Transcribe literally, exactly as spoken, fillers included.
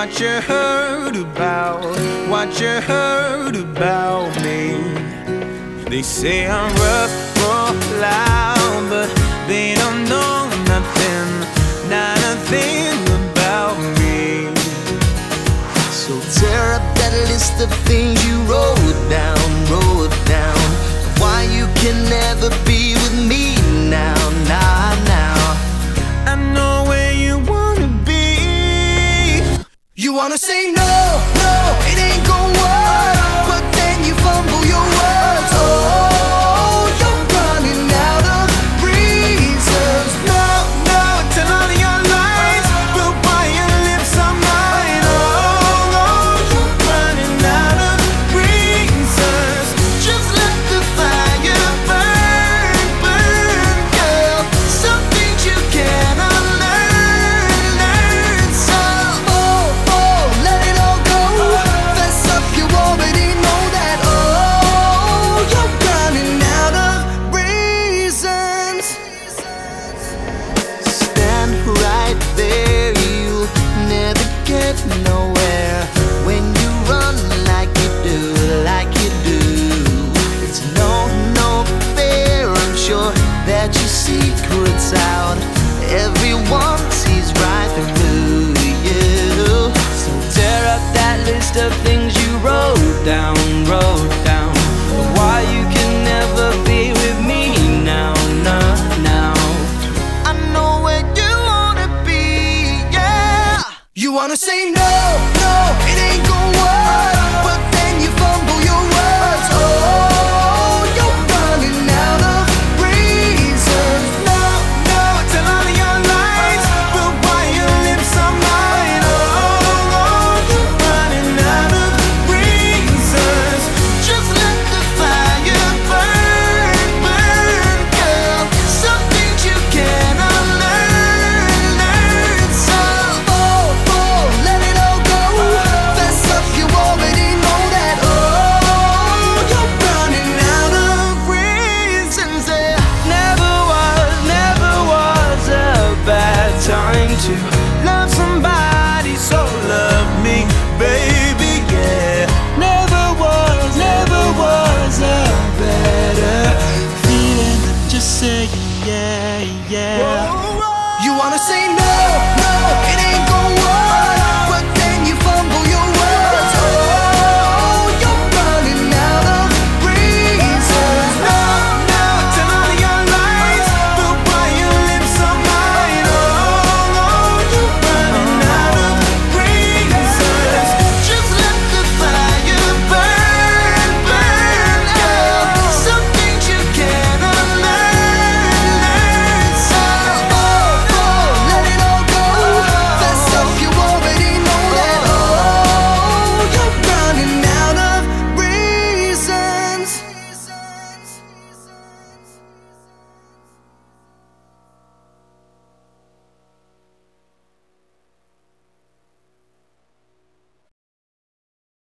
what you heard about, what you heard about me. They say I'm rough, rough, loud, but they don't know nothing, not a thing about me. So tear up that list of things you wrote down, wrote down. Why you can never be with me now, now, now. I know where you wanna be. You wanna say no, no, it ain't gon' work, but then you fumble your words. Oh, you're running out of reasons. No, no, tell all of your lies, but why your lips are mine? Oh, oh, you're running out of reasons. Just let the fire burn, burn, girl. Some things you cannot learn, learn. So, oh, oh, let it all go. Fess up, you already know that. Oh, you're running out of reasons. Stand right there, you'll never get nowhere when you run like you do, like you do. It's no, no fair, I'm sure that your secret's out. Everyone sees right through you. So tear up that list of things you wrote down, wrote down. Why you can never be with me now, now, now. I know where you wanna be, yeah. You wanna say no, no, it ain't gon' work, but then you fumble